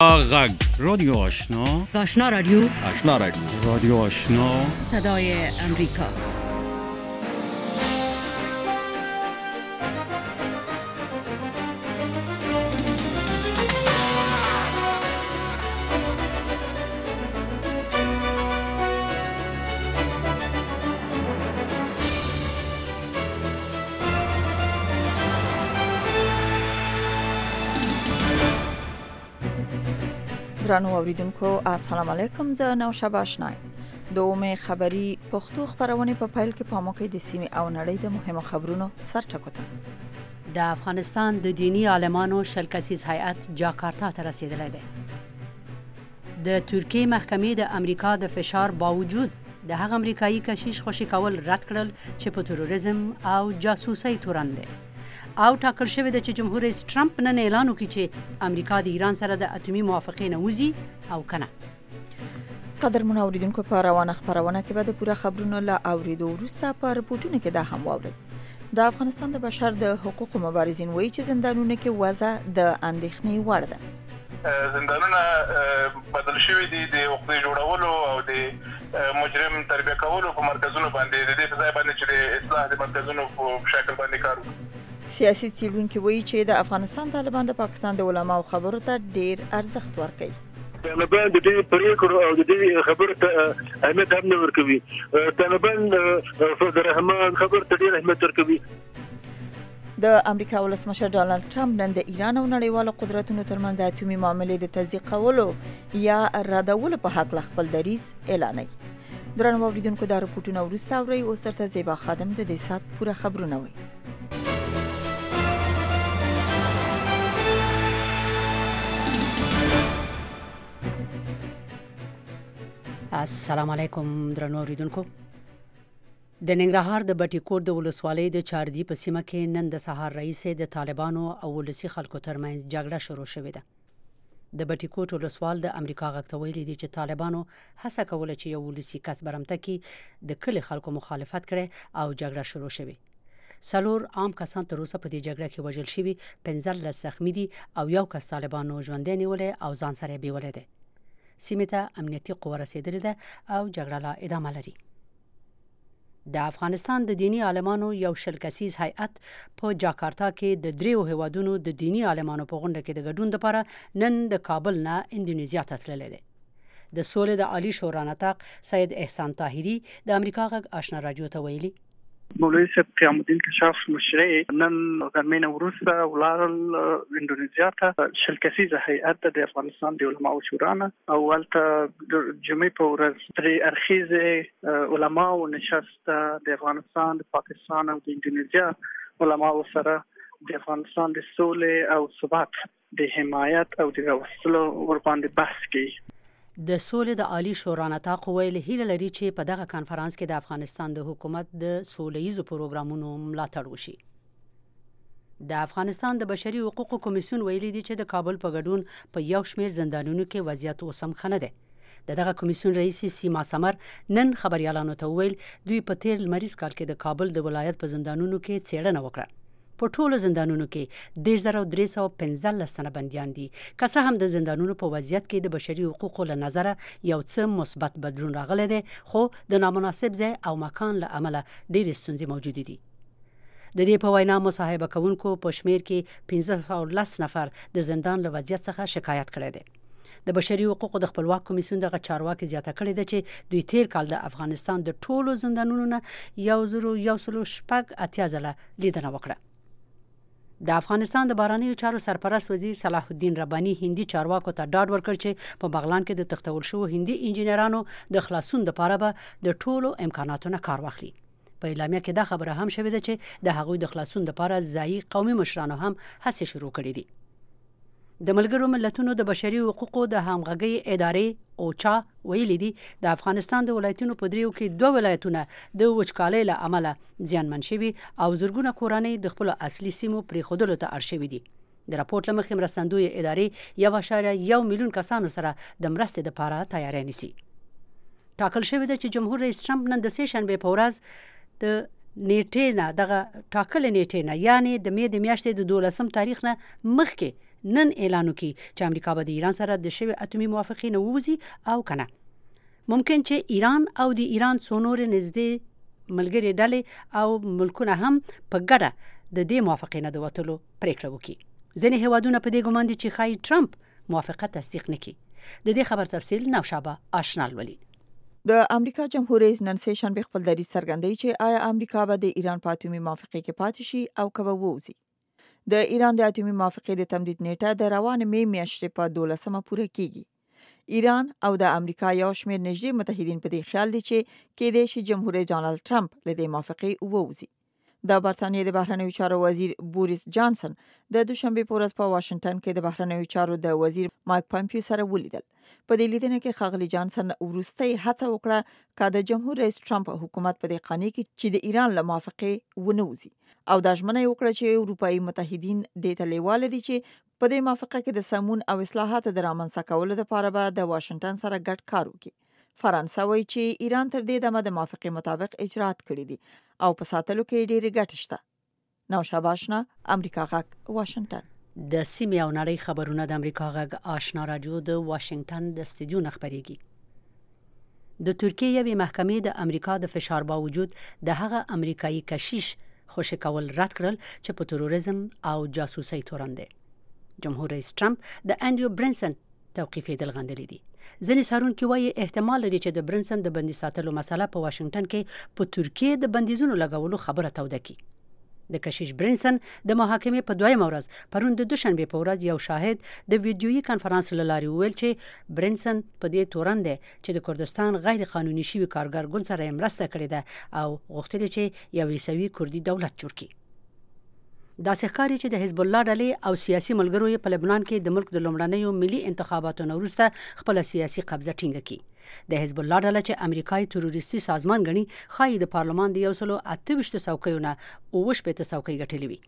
غگ رادیو آشنا، آشنا رادیو، آشنا رادیو، رادیو آشنا، صدای امریکا. درنو اوریدونکو السلام علیکم. زه نوشابه آشنایم. دومه خبری پښتو خبرونه په پیل کې پاموکې د سیمې او نړۍ د مهمو خبرونو سر ټکوته. د افغانستان د دینی عالمانو شلکسیز هیئت جاکارتا ته رسیدلی دی. د ترکیه محکمې د امریکا د فشار باوجود د هغه امریکایي کشیش خوشی کول رد کړل چې په تروریزم او جاسوسي تورن دی. او ټاکل شوی د چې جمهور رئیس ټرمپ نن اعلان وکړي چې امریکا د ایران سره د اټومي موافقې نه وځي او کنه. قدرمن اوریدونکو په روانه خبرونه کې به د پوره خبرونو لا اوریدو وروسته په رپورټونو کې دا هم واورئ. د افغانستان د بشر د حقوقو مبارزین وایي چې زندانونو کې وضع د اندېښنې وړ ده. زندانونه بدل شوي دي د عقدې جوړولو او د مجرم تربیه کولو په مرکزونو باندې د دې په ځای باندې چې د اصلاح د مرکزونو په شکل باندې کار وکړي. سیاسي څېړونکي وایي چې د افغانستان طالبان د پاکستان د علماو خبرو ته ډېر ارزښت ورکوي. طالبان د دې پریکړو او د دې خبرو ته اهمیت هم نه ورکوي. طالبان فضل الرحمن خبرو ته ډېر اهمیت ورکوي. د امریکا ولسمشر ډانلډ ټرمپ نن د ایران او نړیوالو قدرتونو ترمنځ د اټومي معاملې د تصدیقولو یا ردولو په حق خپل دریځ اعلانوي. درنو اوریدونکو دا رپورټونه وروسته اورئ. اوس درته زیبا خادم د دې سات پوره خبرونه وایي. السلام علیکم درنو اوریدونکو. د ننګرهار د بټي کوټ د ولسوالۍ د چاردي په سیمه کې نن د سهار رئیس د طالبانو او ولسی خلکو ترمنځ جګړه شروع شوې ده. د بټي کوټ ولسوال د امریکا غږ ته ویلي دي چې طالبانو هڅه کوله چې یو ولسی کس برمته کې د کلی خلکو مخالفت کړي او جګړه شروع شوه. څلور عام کسان تر اوسه په دې جګړه کې وژل شوي، 15 زخمی دي او یو کس طالبانو ژوندی نیولې او ځان سره بیولې ده. سیمه ته امنیتي قوه رسیدلې ده او جګړه لا ادامه لري. د افغانستان د دینی عالمانو یو شلکسیز هیئت په جاکارتا کې د دریو هیوادونو د دینی عالمانو په غونډه کې د ګډون لپاره نن د کابل نه اندونیزیا ته تللی دی. د سولې د عالی شورا نطاق سید احسان طاهری د امریکا غږ آشنا رادیو ته ویلي مولوی صاحب قیام الدین کشاف مشرعي نن غرمین وروسته ولارل اندونیزیا ته شلکسیزه هیئت د افغانستان د علماو شورا نه او ولته جمعې په ورځ پرې ارخیزه علماو نشست د افغانستان، د پاکستان او د اندونیزیا علماو سره د افغانستان د سولې او ثبات د حمایت او د وسلو ور باندې بحث کوي. د سولې د عالی شورا نطاق ویل هیله لري چې په دغه کانفرنس کې د افغانستان د حکومت د سولهییزو پروګرامونو ملاتړ وشي. د افغانستان د بشري حقوقو کمیسیون ویلي دی چې د کابل په ګډون په یو شمېر زندانونو کې وضعیت اوسم ښه نه دی. دغه کمیسیون رئیس سیما سمر نن خبريالانو ته ویل دوی په تیر لمریز کال کې د کابل د ولایت په زندانونو کې څېړنه وکړه. په ټولو زندانونو کې 10315 تنه بنديان دي. که څه هم د زندانونو په وضعیت کې د بشري حقوقو له نظره یو څه مثبت بدلون راغلی دی، خو د نامناسب ځای او مکان له امله ډېرې ستونزې موجودې دي. د دې په وینا مصاحبه کوونکو په شمیر کې 1510 نفر د زندان له وضعیت څخه شکایت کړی دی. د بشري حقوقو د خپلواک کمیسیون دغه چارواکي زیاته کړې ده چې دوی تیر کال د افغانستان د ټولو زندانونو نه 1080 ځله لیدنه وکړه. د افغانستان د بهرنیو چارو سرپرست وزیر صلاح الدین رباني هندي چارواکو ته ډاډ ورکړ چې په بغلان کې د تختول شوو هندي انجینرانو د خلاصون لپاره به د ټولو امکاناتو نه کار واخلي. په اعلامیه کې دا خبره هم شوې ده چې د هغوی د خلاصون لپاره ځایي قومي مشرانو هم هڅې شروع کړې دي. د ملګرو ملتونو د بشري حقوقو د همغږۍ ادارې اوچا ویلي دي د افغانستان د ولایتونو په دریو کې 2 ولایتونه د وچکالۍ له امله زیانمن شوي او زرګونه کورنۍ د خپل اصلي سیمو پرېښودلو ته اړ شوي دي. د راپورټ له مخې مرستندوی ادارې 1.1 میلیون کسانو سره د مرستې لپاره تیاری نیسي. ټاکل شوی ده چې جمهور رئیس ټرمپ نن د سه شنبې په ورځ د نیټې نه دغه ټاکل نیټې نه یعنی د مې د میاشتې د 12 تاریخ نه مخکې نن اعلان وکړي چې امریکا به د ایران سره د شوی اتومي موافقې نه ووځي او کنه. ممکن چې ایران او د ایران څو نور نږدې ملګري ډلې او ملکونه هم په ګډه د دې موافقې نه د وتلو پریکړه وکړي. ځینې هیوادونه په دې ګمان دي چې ښایي ټرمپ موافقه تصدیق نه کړي. د دې خبر تفصیل نوشابه آشنا لولي. د امریکا جمهور رئیس نن سه شنبه خپل دریځ څرګندوي چې آیا امریکا به د ایران په اتومي موافقې کې پاتې شي او که به ووځي. د ایران د اتومي موافقې د تمدید نیټه د روان می میاشتې په 12مه پوره کیږي. ایران او د امریکا یو شمېر نږدې متحدین په دې خیال دي چې کېدای شي جمهور رئیس ډانلډ ټرمپ له دې موافقې ووځي. د برتانیې د بهرنیو چارو وزیر بوریس جانسن د دوشنبه په ورځ په واشنگټن کې د بهرنیو چارو د وزیر مایک پامپیو سره ولیدل. په دې لیدنه کې ښاغلي جانسن وروستۍ هڅه وکړه چې د جمهور رئیس ټرمپ حکومت په دې قانع کړي چې د ایران له موافقې ونه وځي او دا ژمنه وکړه چې اروپایي متحدین دې ته لیواله دي چې په دې موافقه کې د سمون او اصلاحاتو د رامنځته کولو لپاره به د واشنگټن سره ګډ کار وکړي. فرانسه وایي چې ایران تر دې دمه د موافقې مطابق اجرات کړي دي او په ساتلو کې ډېرې ګټې شته. نوشابه آشنا، امریکا غږ، واشنگټن. د سیمې او نړۍ خبرونه د امریکا غږ آشنا رادیو د واشنگټن د استودیو نه خپرېږي. د ترکیې یوې محکمې د امریکا د فشار باوجود د هغه امریکایي کشیش خوشی کول رد کړل چې په تروریزم او جاسوسۍ تورن دی. جمهور رئیس ټرمپ د انډریو برنسن توقیفېدل غندلې دي. ځینې څارونکي وایي احتمال لري چې د برنسن د بندي ساتلو مسله په واشنگټن کې په ترکیې د بندیزونو لګولو خبره توده کړي. د کشیش برنسن د محاکمې په 2مه ورځ پرون د دوشنبه په ورځ یو شاهد د ویډیويي کانفرنس له لارې وویل چې برنسن په دې تورن دی چې د کردستان غیر قانوني شوی کارګر ګوند سره مرسته کړې ده او غوښتل چې یو عیسوي کردي دولت جوړ کړي. دا ښکاري چې د حزب الله ډلې او سیاسي ملګرو یې په لبنان کې د ملک د لومړنیو ملي انتخاباتو نه وروسته خپل سیاسي قبضه ټینګه کړي. د حزب الله ډله چې امریکایي تروریستي سازمان ګڼي ښایي د پارلمان د 128 څوکیو نه 28 څوکۍ ګټلې وي.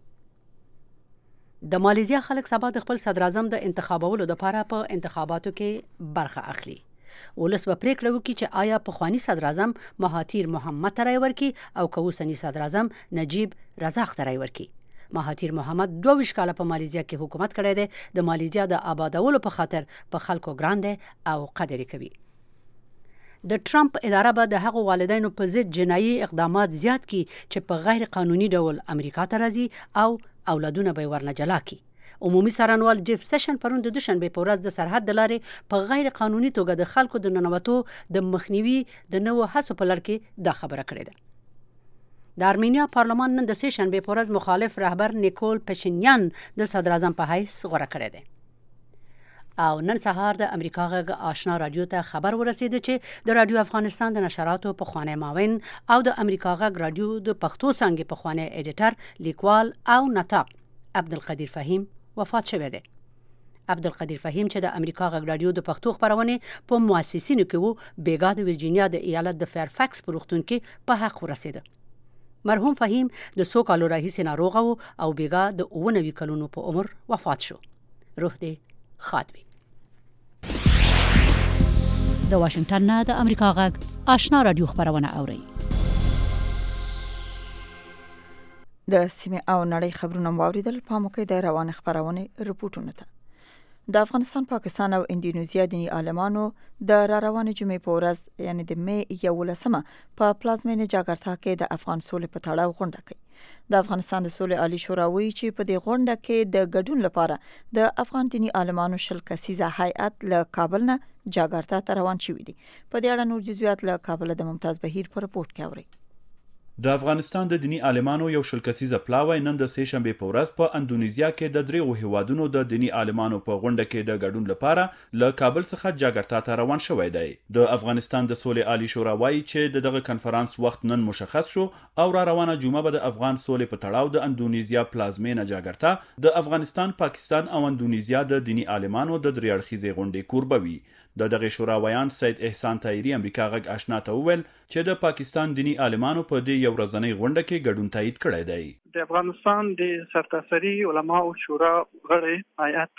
د مالیزیا خلک سبا د خپل صدر اعظم د انتخابولو لپاره په انتخاباتو کې برخه اخلي. ولس به پریکړه وکړي چې آیا پخوانی صدر اعظم مهاتیر محمد ته رای ورکړي او که اوسنی صدر اعظم نجیب رزاق ته رای ورکړي. مهاتیر محمد 22 کاله په مالیزیا کې حکومت کړی دی. د مالیزیا د آبادولو په خاطر په خلکو ګران دی او قدر کوي. د ټرمپ اداره به د هغو والدینو په ضد جنایي اقدامات زیات کړي چې په غیر قانوني ډول امریکا ته راځي او اولادونه به ورنه جلا کړي. عمومي څارنوال جیف سیشن پرون د دوشنبه په ورځ د سرحد د لارې په غیر قانوني توګه د خلکو د ننوتو د مخنیوي د نوو هڅو په لړ کې دا خبره کړې ده. د ارمینیا پارلمان نن د سه شنبه په ورځ مخالف رهبر نیکول پشینیان د صدر اعظم په حیث غوره کړی دی. او نن سهار د امریکا غږ آشنا رادیو ته خبر ورسېد چې د رادیو افغانستان د نشراتو پخوانی معاون او د امریکا غږ رادیو د پښتو څانګې پخوانی ایډیټر، لیکوال او نطاق عبدالقدیر فهیم وفات شوی دی. عبدالقدیر فهیم چې د امریکا غږ رادیو د پښتو خبرونه په مؤسسینو کې وو، بیګا د ورجینیا د ایالت د فیرفکس په روغتون کې په حق ورسېد. مرحوم فهیم د 100 کالو راهیسې ناروغه و او بیګا د 99 کلونو په عمر وفات شو. روح دې ښاد وي. د واشنگټن نه د امریکا غږ آشنا رادیو خبرونه اوري. د سیمه او نړۍ خبرونه واوریدل. په موقع د روان خبرونه رپورټونه ته د افغانستان، پاکستان او اندونیزیا دینی عالمانو د روانې جمعې په ورځ یعنی د می 11مه په پلازمینه جاکارتا کې د افغان سولې په تړاو غونډه کوي. د افغانستان د سولې عالی شورا وایي چې په دې غونډه کې د ګډون لپاره د افغان دینی عالمانو 10 کسیزه هیئت له کابل نه جاکارتا ته روان شوی دی. په دې اړه نور جزئیات له کابل د ممتاز بهیر په رپورت کې اوري. د افغانستان د دینی عالمانو یو شل کسیزه پلاوی نن د سه شنبه په ورځ په اندونیزیا کې د دریو هیوادونو د دینی عالمانو په غونډه کې د ګډون لپاره له کابل څخه جاکارتا ته روان شوی دی. د افغانستان د سولې عالی شورا وایي چې دغه کنفرانس وخت نن مشخص شو او را روانه جمعه به د افغان سولې په تړاو د اندونیزیا پلازمینه جاکارتا د افغانستان، پاکستان او اندونیزیا د دینی عالمانو د درې اړخیزې غونډې کوربوي. د دغه شورا ویان سید احسان طاهری امریکا غږ آشنا ته وویل چې د پاکستان دینی عالمانو په دې یو ورځنۍ غونډه کې ګډون تایید کړی دی. د افغانستان د سرتاسري علماو شورا غړي هیئت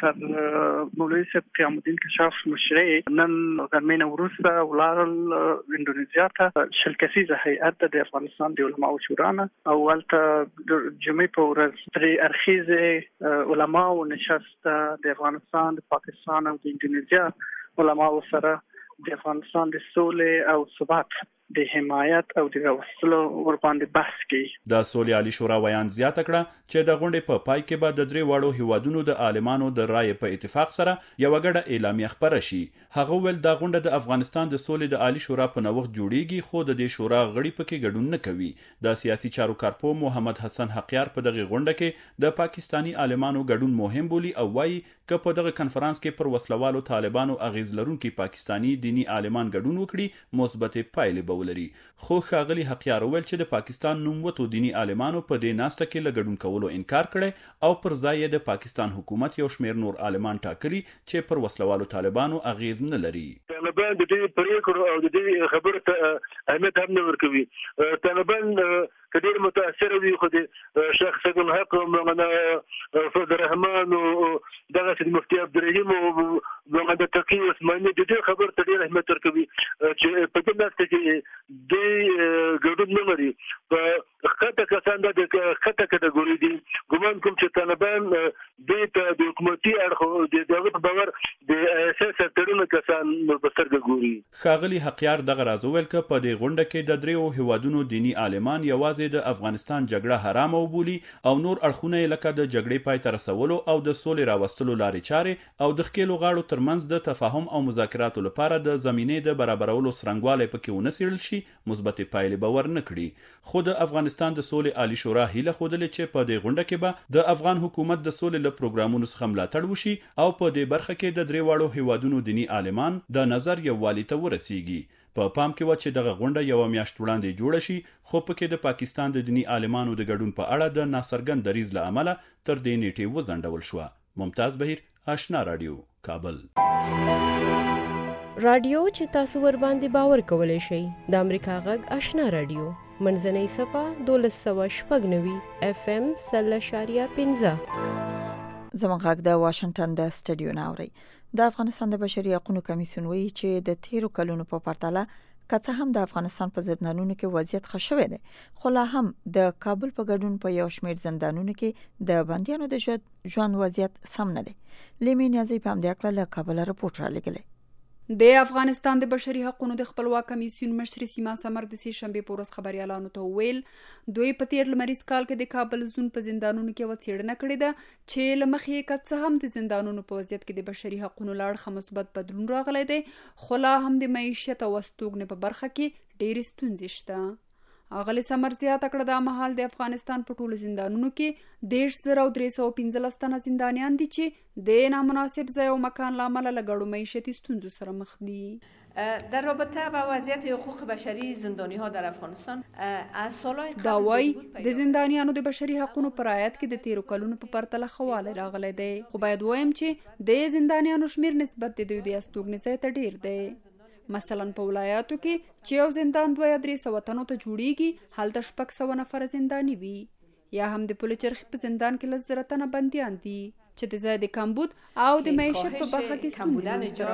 ډاکټر مولوي صاحب قیام الدین کشاف مشري نن غرمه وروسته ولارل اندونیزیا ته شل کسیزه هیئت د افغانستان د علماو شورا او ولته جمعې په ورځ درې اړخیزه علماو نشست د افغانستان د پاکستان او د اندونیزیا علماو سره د افغانستان د سولې او ثبات د حمایت او د راوستلو ور باندې بحث کوي. د سولې عالی شورا ویان زیاته کړه چې د غونډې په پای کې به د درې واړو هیوادونو د عالمانو د رائے په اتفاق سره یو غړه اعلامیه خبره شي. هغه ول د غونډه د افغانستان د سولې د عالی شورا په نوښت جوړیږي خو د دې شورا غړي پکې ګډون نه کوي. د سیاسي چارو کارپو محمد حسن حقیار په دغه غونډه کې د پاکستانی عالمانو ګډون مهم بولي او وايي چې په دغه کنفرانس کې پر وسلوالو طالبانو اغیز لرونکي پاکستانی دینی عالمان ګډون وکړي مثبت پایلې به ولري. خو ښاغلي حقیار وویل چې د پاکستان نوموتو دینی عالمانو په دې ناسته کې له ګډون کولو انکار کړی او پر ځای د پاکستان حکومت یو شمېر نور عالمان ټاکلي چې پر وسلوالو طالبانو اغیز نه لري. طالبان د دې پریکړو او د دې خبرو ته اهمیت هم نه ورکوي. طالبان كثير متاثر به خدي شيخ سيد الحق ومعنا فضل الرحمن ودغه المفتي عبد الرحيم ومعنا تقي عثماني د دې خبر ته ډېر اهمیت ورکوي چې په دې ناسته کې د ګډون نه لري. په خطه کسان د خطه کټګوري دي ګومان کوم چې طالبان د حکومتي اړخ د دولت باور د اساس ترونه کسان بسرګ ګوري. ښاغلي حقیار دغه راز ویل ک په دې غونډه کې د دریو هیوادونو دینی عالمان یوازې د افغانستان جګړه حرام وبولي او نور اړخونه لکه د جګړې پای ته رسولو او د سولې راوستلو لارې چارې او د خکېلو غاړو ترمنځ د تفاهم او مذاکراتو لپاره د زمینې د برابرولو څرنګوالی پکې ونه څیړل شي مثبت پایلې به ورنه کړي. خو د افغانستان د سولې عالی شورا هیله ښودلې چې په دې غونډه کې به د افغان حکومت د سولې له پروګرامونو څخه ملاتړ وشي او په دې برخه کې د درې واړو هیوادونو دینی عالمان د نظر یووالي ته ورسیږي. په پام کې و چې دغه غونډه یو میاشت وړاندې جوړه شي خو پکې د پاکستان د دینی عالمانو د ګډون په اړه د ناڅرګند دریځ له امله تر دې نیټې وځنډول شوه. ممتاز بهیر، آشنا رادیو، کابل. رادیو چې تاسو ور باندې باور کولای شئ د امریکا غږ آشنا رادیو منځنۍ صفه 1290 FM 0.15 زموږ غږ د واشنگټن د سټډیو ناوړي. د افغانستان د بشري حقوقو کمیسیون وایي چې د 13 کلونو په پرتله که هم د افغانستان په زندانونو کې وضعیت ښه شوی دی خو لا هم د کابل په ګډون په یو شمېر زندانونو کې د بندیانو د ژوند وضعیت سم نه دی. لیمي نیازی په همدې اړه له کابل رپورټ را لګلی. د افغانستان د بشري حقوقو د خپلواک کمیسیون مشر سیما سمر د سې شنبه په ورځ خبريالانو ته ویل دوی په 13 لمریز کال کې د کابل زون په زندانونو کې وڅېړنه کړې ده چې لمخې کڅ هم د زندانونو په وضعیت کې د بشري حقوقو لړ مثبت بدلون راغلی دی خو لا هم د معیشت او استوګنې په برخه کې ډېرې ستونزې شته. اغلی سمر زیاته کړه د مهال د افغانستان په ټولو زندانونو کې 10315 تنه زندانیان دي چې د نامناسب ځای او مکان لامل له ګډو معیشتي ستونزو سره مخ دي. در رابطه با وضعیت حقوق بشری زندانی ها در افغانستان از سالهای دا وای د زندانیانو د بشري حقوقو په رعایت کې د 13 کلونو په پرتله خواله راغلی دی خو باید وایم چې د زندانیانو شمیر نسبت د دوی د استوګنې ځای ته ډیر دی. مثلا په ولایاتو کې چې یو زندان 2-300 تنو ته جوړیږي هلته 600 نفر زندانی وي یا هم د پل چرخ په زندان کې 1000 تنه بندیان دي چې د ځای د کمبود او د معیشت په برخه کې ستونزې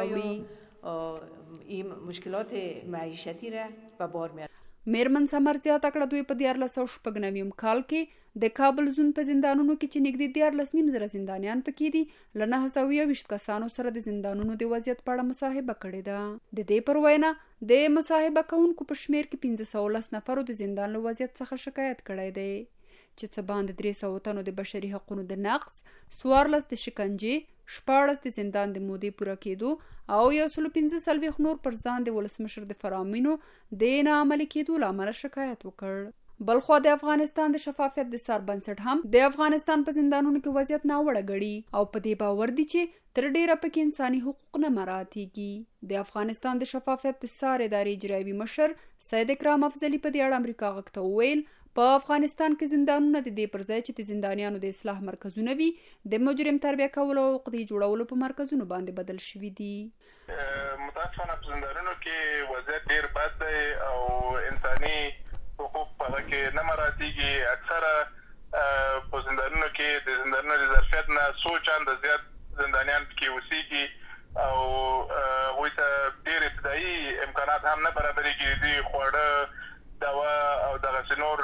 راوړي. این مشکلات معیشتی را به بار میاره. میرمن سمر زیاته کړه دوی په 1499 کال کې د کابل زون په زندانونو کې چې نږدې 14,000 زندانیان پکې دي له 920 کسانو سره د زندانونو د وضعیت په اړه مصاحبه کړې ده. د دې پر وینا د مصاحبه کوونکو په شمیر کې 1510 نفرو د زندان له وضعیت څخه شکایت کړی دی چې څه باندې 300 تنو د بشري حقوقو د نقض 14 د شکنجې 14 د زندان د مودې پوره کېدو او 115 نور پر ځان د ولسمشر د فرامینو د ناعملي کېدو لامل شکایت وکړ. بلخوا د افغانستان د شفافیت د سر بنسټ هم د افغانستان په زندانونو کې وضعیت ناوړه ګڼي او په دې باور دي چې تر ډیره پکې انساني حقوق نه مراعاتېږي. د افغانستان د شفافیت د سر ادارې اجرایوي مشر سید اکرام افضلي په دې اړه امریکا غږ ته وویل په افغانستان کې زندانونه د دې پر ځای چې د زندانیانو د اصلاح مرکزونه وي د مجرم تربیه کولو او عقدې جوړولو په مرکزونو باندې بدل شوي دي. متاسفانه په زندانونو کې وضعیت ډیر بد دی او انساني حقوق په کې نه مراعاتېږي. اکثره په زندانونو کې د زندانونو د ظرفیت نه 100 چنده زیات زندانیان پکې اوسېږي او هغوی ته ډېر ابتدایي امکانات هم نه برابرېږي. دوی خواړه، دوا او دغسې نور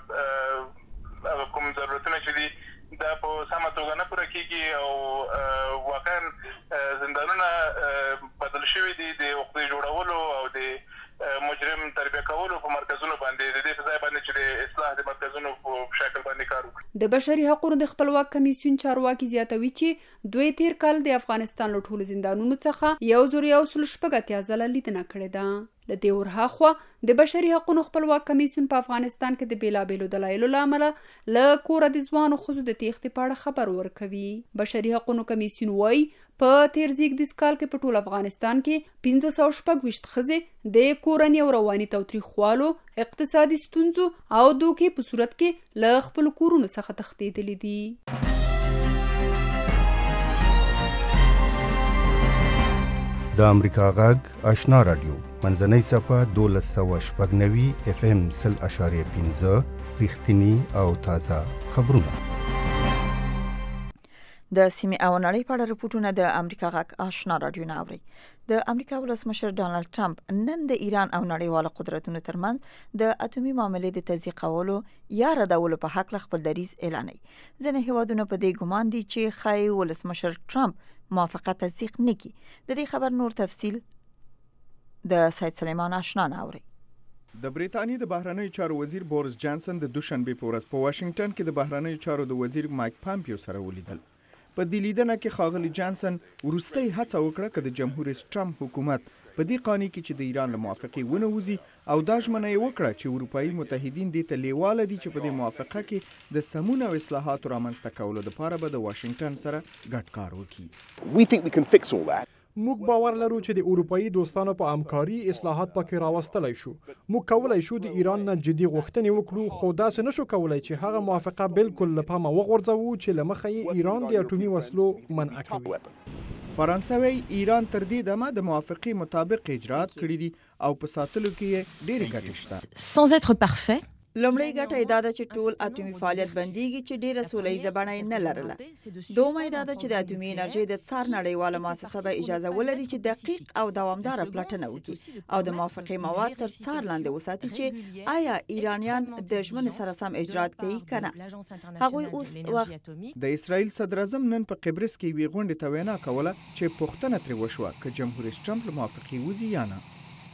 کوم ضرورتونه چې دي دا په سمه توګه نه پوره کېږي او واقعا زندانونه بدل شوي دي د عقدې جوړولو او د مجرم تربیه کولو په مرکزونو باندې، د دې په ځای باندې چې د اصلاح د مرکزونو په شکل باندې کار وکړي. د بشري حقوقو د خپلواک کمیسیون چارواکي زیاتوي چې دوی تیر کال د افغانستان له ټولو زندانونو څخه 1106 ځله لیدنه کړې ده. د دې ورهاخوا د بشري حقوقو خپلواک کمیسیون په افغانستان کې د بیلابیلو دلایلو له امله له کوره د ځوانو ښځو د تېښتې په اړه خبر ورکوي. بشري حقوقو کمیسیون وایي په تیر زیږدیز کال کې په ټول افغانستان کې 526 ښځې د کورني او رواني تاوتریخوالو، اقتصادي ستونزو او دوکې په صورت کې له خپلو کورونو څخه تښتېدلې دي. د امریکا غږ آشنا رادیو منځنۍ صفحه 1290 FM 0.5 رښتینی او تازه خبرونه. د سیمې او نړۍ په اړه رپورټونه د امریکا غږ آشنا رادیو نه اوري. د امریکا ولسمشر ډانلډ ټرمپ نن د ایران او نړیوالو قدرتونو ترمنځ د اټومي معاملې د تضییقولو یا ردولو په حق خپل دریځ اعلانوي. ځینې هیوادونه په دې ګمان دي چې ښایي ولسمشر ټرمپ موافقه تصدیق نکړي. د دې خبر نور تفصیل د سید سلیمان آشنا نه اوري. د بریتانیا د بهرنیو چارو وزیر بورس جانسن د دوشنبه په ورځ په واشنگټن کې د بهرنیو چارو د وزیر مایک پامپیو سره ولیدل. په دې لیدنه کې ښاغلي جانسن وروستۍ هڅه وکړه چې د جمهور رئیس ټرمپ حکومت په دې قانون کې چې د ایران له موافقې ونه وځي او دا ژمنه یې وکړه چې اروپایي متحدین دې ته لیواله دي چې په دې موافقه کې د سمون او اصلاحاتو رامنځته کولو لپاره به د واشنگټن سره ګډ کار وکړي. موږ باور لرو چې د اروپایي دوستانو په همکاري اصلاحات پکې راوستلی شو. موږ کولای شو د ایران نه جدي غوښتنې وکړو، خو داسې نشو کولای چې هغه موافقه بالکل له پامه وغورځوو چې له مخه یې ایران د اټومي وسلو منع کوي. فرانسوي ایران تر دې دمه د موافقې مطابق اجرات کړي دي او په ساتلو کې یې ډېرې ګټې شته. sans être parfait لومړی ګټه دا ده چې ټول اټومي فعالیت بنديږي چې ډیره سولهییزه بڼه نه لرله. دومره دا ده چې د اټومي انرژي د څار نړیواله مؤسسه به اجازه ولري چې دقیق او دوامدار پلټنه وکړي او د موافقې مواد تر څار لاندې وساتي چې آیا ایرانیان د ژمنې سره سم اجرات کوي کنه. هغه اوس وخت د اسرائیل صدر اعظم نن په قبرس کې وی غونډه ته وینا کوله چې پوښتنه ترې وشوه چې جمهور رئیس ټرمپ له موافقې وځي یا نه.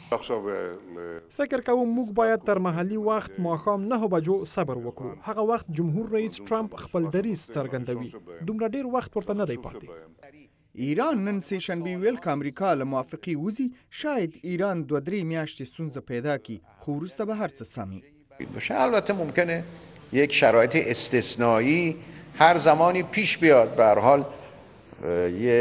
فکر کوم موږ باید تر محلي وخت ماښام 9 بجو صبر وکړو. هغه وخت جمهور رئیس ټرمپ خپل دریځ څرګندوي. دومره ډیر وخت ورته نه دی پاتې. ایران نن سه شنبه ویل چې امریکا له موافقې وځي. شاید ایران 2-3 میاشتې ستونزه پیدا کړي، خو وروسته به هر څه سمي. البته ممکنه یک شرایط استثنایی هر زمانی پیش بیاد. به هر حال یه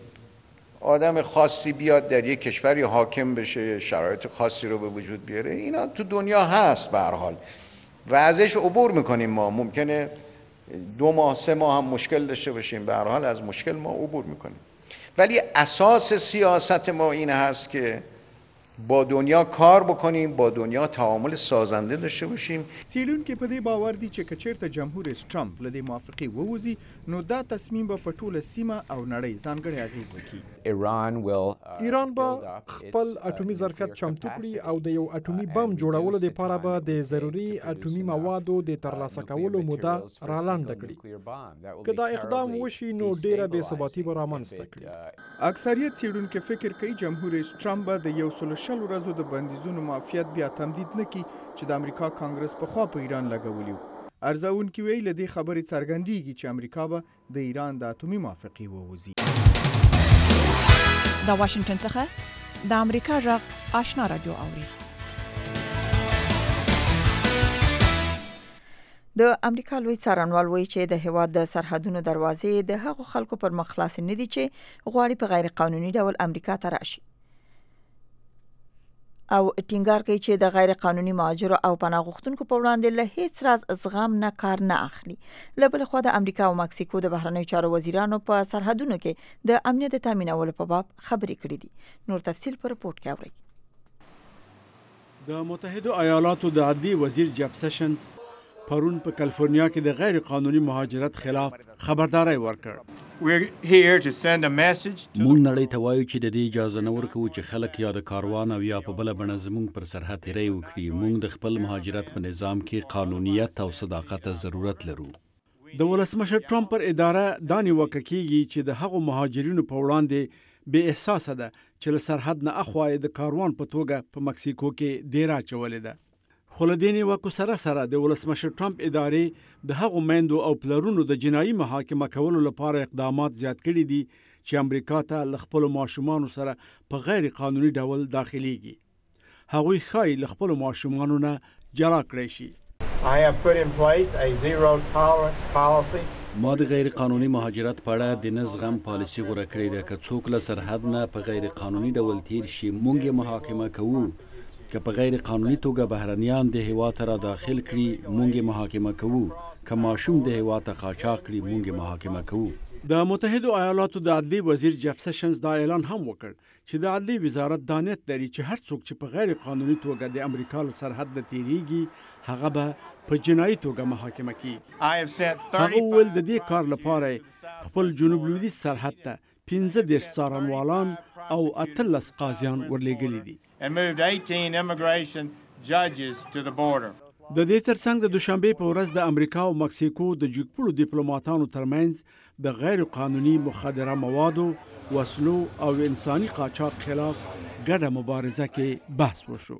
آدم خاصی بیاد در یک کشوری حاکم بشه، شرایط خاصی رو به وجود بیاره. اینا تو دنیا هست به هر حال و ازش عبور میکنیم. ما ممکنه 2 ماه 3 ماه هم مشکل داشته باشیم، به هر حال از مشکل ما عبور میکنیم. ولی اساس سیاست ما این هست که با دنیا کار بکنیم، با دنیا تعامل سازنده داشته باشیم. څېړونکي په دې باور دي چې کچېرته جمهور رئیس ټرمپ له دې موافقې ووځي نو دا تصمیم به په ټوله سیمه او نړۍ ځانګړی اغېز وکړي. ایران به خپل اټومي ظرفیت چمتو کړي او د یو اټومي بم جوړولو لپاره به د ضروري اټومي موادو د ترلاسه کولو موده رالنډه کړي. که دا اقدام وشي نو ډیره بې ثباتي به رامنځته کړي. اکثریت څېړونکي فکر کوي جمهور رئیس ټرمپ به د 100 ورځو د بندیزونو معافیت بیا تمدید نکړي چې د امریکا کانګرس په خوا په ایران لګولی و. ارزونکي ویل له دې خبرې څرګندېږي چې امریکا به د ایران د اټومي موافقې ووځي. د واشنگټن څخه د امریکا غږ آشنا رادیو اوري. د امریکا لوی څارنوال وایي چې د هیواد د سرحدونو دروازې د هغو خلکو پر مخ خلاص نه دي چې غواړي په غیر قانوني ډول امریکا ته راشي او ټینګار کوي چې د غیر قانوني مهاجرو او پناه غوښتونکو په وړاندې له هیڅ راز زغم نه کار نه اخلي. له بل خوا د امریکا او مکسیکو د بهرنیو چارو وزیرانو په سرحدونو کې د امنیت تامینولو په باب خبرې کړې دي. نور تفصیل په رپورت کې اورئ. د متحده ایالاتو د عدلي وزیر جف سیشنز پرون په کالیفورنیا کې د غیر قانوني مهاجرت خلاف خبرداري ورکړ. مونږ نړۍ ته وایو چې د دې اجازه نه ورکوو چې خلک یا د کاروان او یا په بله بڼه زموږ پر سرحد تیری وکړي. مونږ د خپل مهاجرت په نظام کې قانونیت او صداقت ته ضرورت لرو. د ولسمشر ټرمپ پر اداره دا نیوکه کیږي چې د هغو مهاجرینو په وړاندې بې احساسه ده چې له سرحد نه اخوا د کاروان په توګه په مکسیکو کې ډیره اچولې ده. خو له دې نیوکو سره د ولسمشر ټرمپ ادارې د هغو میندو او پلرونو د جنایي محاکمه کولو لپاره اقدامات زیات کړي دي چې امریکا ته له خپلو ماشومانو سره په غیر قانوني ډول داخليږي. هغوی ښایي له خپلو ماشومانو نه جلا کړی شي. ما د غیر قانوني مهاجرت په اړه د نه زغم پالیسي غوره کړې ده. که څوک له سرحد نه په غیر قانوني ډول تیر شي مونږ یې محاکمه کوو. که په غیر قانوني توګه بهرنیان د هیواد را داخل کړي مونږ یې محاکمه کوو. که ماشوم د هیواد ته قاچاق کړي مونږ یې محاکمه کوو. د متحده ایالاتو د عدلي وزیر جف سیشنز دا اعلان هم وکړ چې د عدلي وزارت دا نیت لري چې هر څوک چې په غیر قانوني توګه د امریکا له سرحد نه تیریږي هغه به په جنایي توګه محاکمه کیږي. هغه وویل د دې کار لپاره خپل جنوب لویدیځ سرحد ته 15 څارنوالان او 18 قاضیان ورلېږلي دي. د دې ترڅنګ د دوشنبه په ورځ د امریکا او مکسیکو د جګپوړو ډیپلوماټانو ترمنځ د غیر قانوني مخدره موادو، وسلو او انساني قاچاق خلاف ګډه مبارزه کې بحث وشو.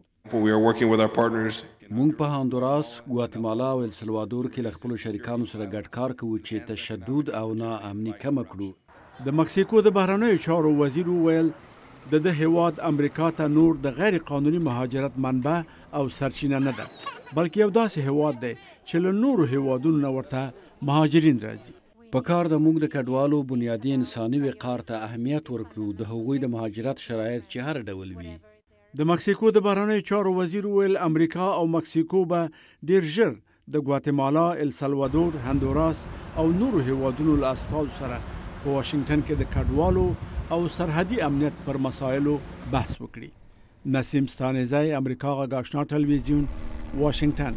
مونږ په هاندوراس، ګواتیمالا او السلوادور کې له خپلو شریکانو سره ګډ کار کوو چې تشدد او ناامني کمه کړو. د مکسیکو د بهرنیو چارو وزیر وویل د هیواد امریکا ته نور د غیر قانوني مهاجرت منبع او سرچینه نه ده، بلکې یو داسې هیواد دی چې له نورو هیوادونو نه ورته مهاجرین راځي. په کار د موږ د کډوالو بنیادي انساني وقار ته اهمیت ورکړو، د هغوی د مهاجرت شرایط چې هر ډول وي. د مکسیکو د بهرنیو چارو وزیر ویل امریکا او مکسیکو به ډیر ژر د ګواتیمالا، السلوادور، هندوراس او نورو هیوادونو له استازو سره په واشنگټن کې د کډوالو او سرحدي امنیت پر مسایلو بحث وکړي. نسیم ستانزی، امریکا غږ آشنا ټلویزیون، واشنگټن.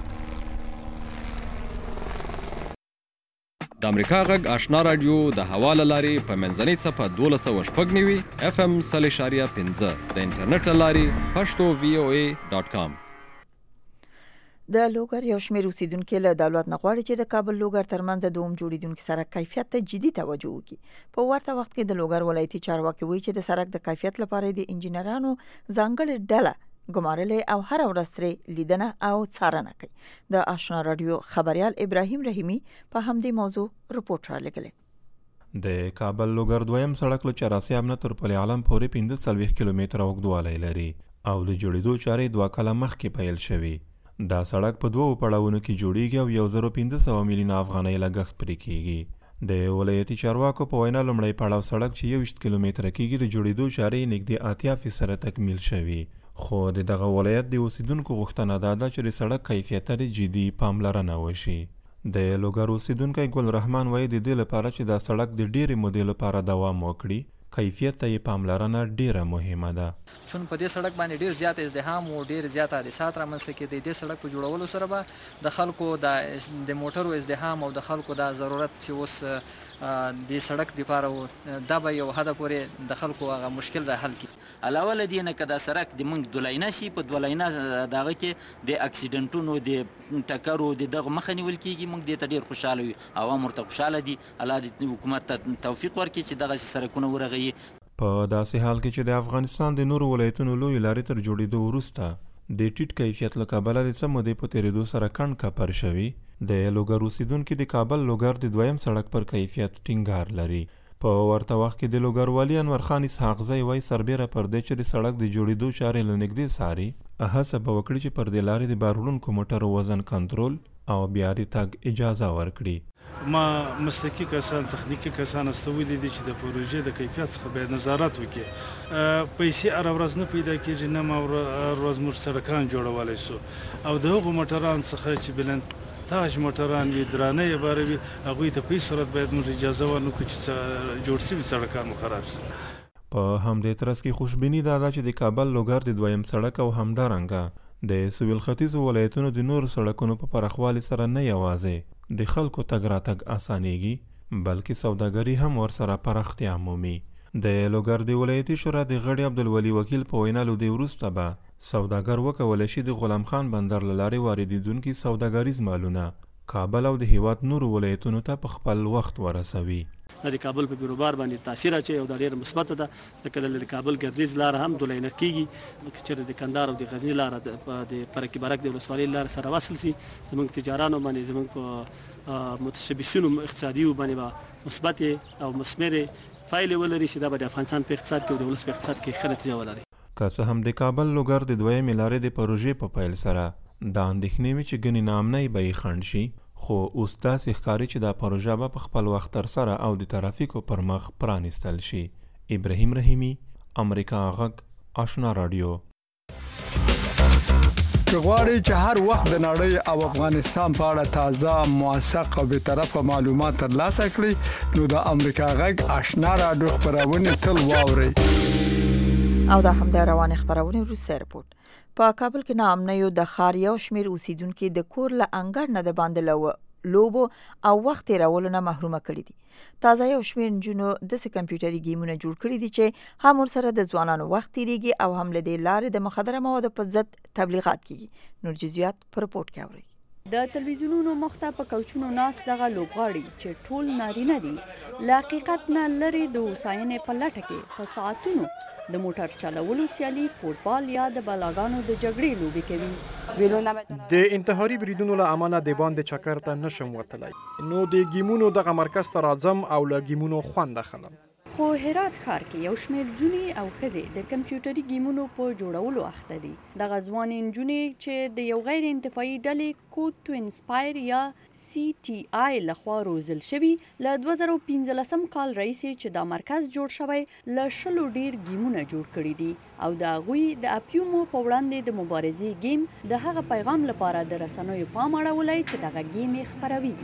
د امریکا غږ آشنا رادیو د حواله لارې په منځنۍ څپه 1290 FM 0.5 د انټرنیټ لارې pashto.voa.com. د لوګر یو شمېر اوسیدونکو له دولت نه غواړي چې د کابل لوګر ترمنځ د دوم جوړیدونکو سړک کیفیت ته جدي توجه وکړي. په ورته وخت کې د لوګر ولایتي چارواکي وایي چې د سړک د کیفیت لپاره د انجینرانو ځانګړې ډله ګمارلې او هر ورځ ترې لیدنه او څارنه کوي. د آشنا رادیو خبريال ابراهیم رحیمی په همدې موضوع رپورټ را لګلې. د کابل لوګر دویم سړک له چراسي امنه تر پل عالم پورې 15 کیلومتره اوږدوالی لري او د جوړېدو چارې 2 کاله مخکې پیل شوي. دا سړک په 2 پړاوونو کې جوړیږي او 1500 میلیونه افغانۍ لګښت پرې کیږي. د ولایتي چارواکو په وینا لومړی پړاو سړک چې 21 کیلومتره کیږي د جوړېدو چارې نږدې 80% تکمیل شوي. خو دغه ولایت د اوسیدونکو غوښتنه ده چې د سړک کیفیت ته جدي پاملرنه وشي. د لوګر اوسیدونکی ګل رحمان وایي د دې لپاره چې دا سړک د ډېرې مودې لپاره دوام وکړي کیفیت ته یې پاملرنه ډیره مهمه ده. چون په دې سړک باندې ډیر زیات ازدحام او ډیر زیات حادثات رامنځته کېدي. د سړک په جوړولو سره به د خلکو د موټرو ازدحام او د خلکو د ضرورت چې اوس د سړک لپاره دا به یو حد پورې د خلکو هغه مشکل به حل کړي. علاوه له دې نه که دا سړک د موږ دولاینه شي په دولاینه دغه کې د اکسیډنټونو د ټکرو د دغه مخه نیول کېږي. موږ دې ته ډېر خوشحاله یو، عوام ورته خوشحاله دي. الله دې حکومت ته توفیق ورکړي چې دغه سړکونه ورغوي. په داسې حال کې چې د افغانستان د نورو ولایتونو لوی لارې تر جوړېدو وروسته د ټیټ کیفیت له کبله د څه مودې په تېرېدو سره کڼ کپر شوي. د لوګر اوسیدونکي د کابل لوګر د دویم سړک پر کیفیت ټینګار لري. په ورته وخت کې د لوګر والي انور خان اسحاقزی وایي سربیره پر دې چې د سړک د جوړېدو چارې له نږدې څاري، هڅه به وکړي چې پر دې لارې د بار وړونکو موټرو وزن کنټرول او بیا د تګ اجازه ورکړي. ما مسلکي کسان، تخنیکي کسان استولي دي چې د پروژې د کیفیت څخه باید نظارت وکړي. پیسې هر ورځ نه پیدا کېږي، نه ما هر ورځ موږ سړکان جوړولی سو او د هغو موټرانو څخه چې بلند تاج موټران وي، درانه یې باره وي، هغوی ته په هېڅ صورت باید موږ اجازه ورنکړو چې جوړ شوي سړکان مو خراب شي. په همدې ترڅ کې خوشبیني دا ده چې د کابل لوګر د دویم سړک او همدارنګه د سویل ختیځو ولایتونو د نور سړکونو په پراخوالي سره نه یوازې د خلکو تګ راتګ اسانیږي بلکې سوداګري هم ورسره پراختیا مومي. د لوګردي ولایتي شورا د غړي عبدالولي وکیل په وینا له دې وروسته به سوداګر وکولی شي د غلام خان بندر له لارې واردېدونکي سوداګریز مالونه کابل او د هیواد نورو ولایتونو ته په خپل وخت ورسوي. د کابل په بیروبار باندې تاثیر اچي او د ډېر مثبت ده ځکه د کابل ګردیز لار هم د لینه کیږي چې د کندهار او د غزنی لار د پرکی برک د ولسوالۍ لار سره وصل سي زموږ تجارانو باندې زموږ په متشبثینو اقتصادي باندې مثبت او مثمر فایل ولري چې دا د افغانستان په اقتصاد کې او د ولس په اقتصاد کې ښه نتیجه ولري. که څه هم د کابل لوګر د دویمې لارې د پروژې په پیل سره دا اندېښنې وي چې ګنې ناامنۍ به یې خنډ شي خو اوس داسې ښکاري چې دا پروژه به په خپل وخت ترسره او د ترافیکو پر مخ پرانیستل شي. ابراهیم رحیمي، امریکا غږ، آشنا رادیو. که غواړئ چې هر وخت د نړۍ او افغانستان په اړه تازه، موثق او بیطرفه معلومات ترلاسه کړئ نو د امریکا غږ آشنا رادیو خپرونه تل واورئ. او دا هم د روان خبرونه وروسته رپورت. په کابل کې ناامنیو د ښار یو شمېر اوسیدونکو د کور له انګړ نه د باندې لوبو او وخت تېرولو نه محرومه کړي دي. تازه یو شمېر نجونو داسې کمپیوټري ګیمونه جوړ کړي دي چې هم ورسره د ځوانانو وخت تېرېږي او هم له دې لارې د مخدره موادو په ضد تبلیغات کیږي. نور جزئیات په رپورت کې اورئ. د تلویزیونونو مخته په کوچونو ناست دغه لوبغاړي چې ټول نارینه دي له حقیقت نه لرې د هوساینې په لټه کې په ساعتونو د موټر چلولو سیالي، فوټبال یا د بلاګانو د جګړې لوبې کوي. د انتحاري بریدونو له امله د باندې چکر ته نشم وتلی نو د ګیمونو دغه مرکز ته راځم او له ګیمونو خوند اخلم. خو هرات ښار کې یو شمېر نجونې او ښځې د کمپیوټري ګیمونو په جوړولو اخته دي. دغه ځوانې نجونې چې د یو غیر انتفاعي ډلې کود تو انسپایر یا CTI لخوا روزل شوي له 2015 کال راهیسې چې دا مرکز جوړ شوی له 100 ډیر ګیمونه جوړ کړي دي او د هغوی د اپیومو په وړاندې د مبارزې گیم د هغه پیغام لپاره د رسنیو پام اړولی چې دغه گیم یې خپروي.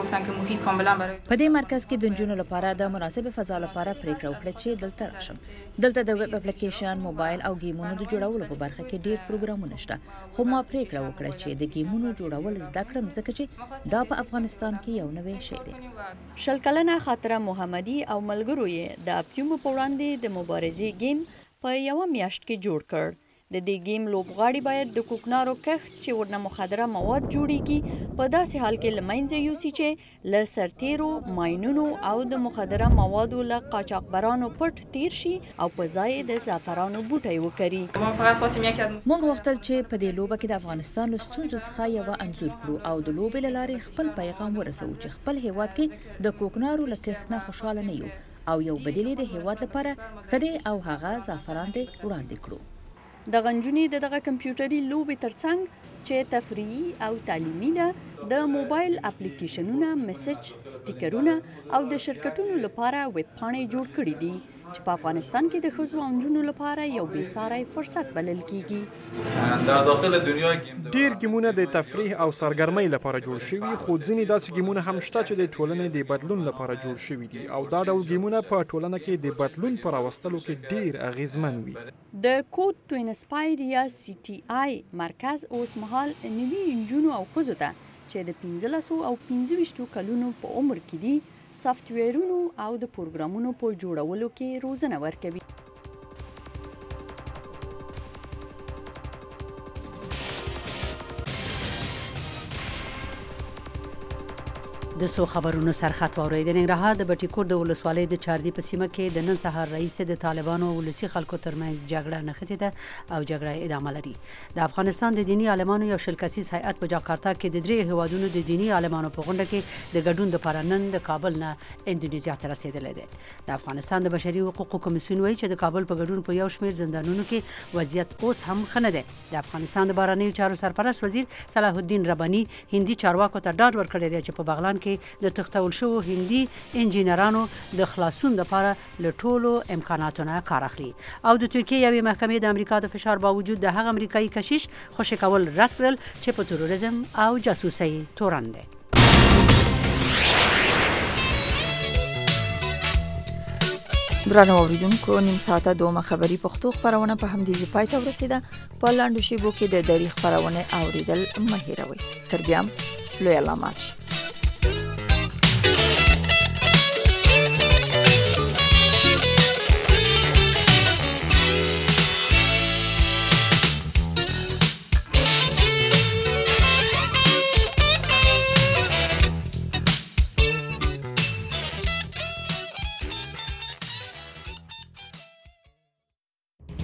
په دې مرکز کې د نجونو لپاره د مناسب فضا لپاره پریکړه وکړه چې دلته راشم. دلته د ویب اپلیکیشن، موبایل او گیمونو د جوړولو په برخه کې ډیر پروګرامونه شته خو ما پریکړه وکړه چې د گیمونو جوړول زده کړم ځکه چې دا په افغانستان کې یو نوی شی دی. 20 کلنه خاطره محمدي او ملګرو یې د اپیومو په وړاندې د مبارزې گیم په یوه میاشت کې جوړ کړ. د دې گیم لوبغاړي باید د کوکنارو کښت چې ورنه مخدره مواد جوړیږي په داسې حال کې له منځه یوسي چې له سرتیرو، ماینونو او د مخدره موادو له قاچاقبرانو پټ تیر شي او په ځای د زعفرانو بوټی وکري. موږ غوښتل چې په دې لوبه کې د افغانستان له ستونزو څخه یوه انځور کړو او د لوبې له لارې خپل پیغام ورسوو چې خپل هیواد کې د کوکنارو له کښت نه خوشحاله نه یو او یو بدیل د هیواد لپاره ښه او هغه زعفران دې وړاندې کړو. دغه نجونې د دغه کمپیوټري لوبې ترڅنګ چې تفریحي او تعلیمي ده د موبایل اپلیکیشنونه، میسج سټیکرونه او د شرکتونو لپاره ویب پاڼې جوړ کړي دي چې په افغانستان کې د ښځو او نجونو لپاره یو بېساری فرصت بلل کیږي. در داخل دنیای گیم ډیر گیمونه د تفریح او سرګرمۍ لپاره جوړ شوي خو ځینې داسې گیمونه هم شته چې د ټولنې د بدلون لپاره جوړ شوي دي او دا ډول گیمونه په ټولنه کې د بدلون پر راوستلو کې ډیر اغیزمن وي. د کود تو انسپایر یا CTI مرکز اوس مهال نوي نجونو او ښځو ته چې د 15 او 25 کلونو په عمر کې دي سافټویرونو او د پروګرامونو په جوړولو کې روزنه ورکوي. د سو خبرونو سرخط واورئ. د ننګرهار د بټي کوټ د ولسوالۍ د چاردي په سیمه کې د نن سهار رئیس د طالبانو او ولسي خلکو ترمنځ جګړه نښتې ده او جګړه ادامه لري. د افغانستان د دینی عالمانو یو شل کسیز هیئت په جاکارتا کې د درې هیوادونو د دینی عالمانو په غونډه کې د ګډون لپاره نن د کابل نه اندونیزیا ته رسیدلی دی. د افغانستان د بشري حقوقو کمیسیون وایي چې د کابل په ګډون په یو شمېر زندانونو کې وضعیت اوس هم ښه نه دی. د افغانستان د بهرنیو چارو سرپرست وزیر صلاح الدین رباني هندي چارواکو ته ډاډ ورکړی دی چې په بغلان کې د تختول شو هندي انجینرانو د خلاصون لپاره له ټولو امکاناتو نه کار اخلي. او د ترکیې یوې محکمې د امریکا د فشار باوجود د هغه امریکایي کشیش خوشي کول رد کړل چې په تروریزم او جاسوسۍ تورن دی. درنو اوریدونکو نیم ساعته دومه خبری پښتو خبرونه په همدې پای ته ورسیده. په لاندو شیبو کې د دری خبرونه اوریدل مه هیروئ. تر بیا لوی علامات.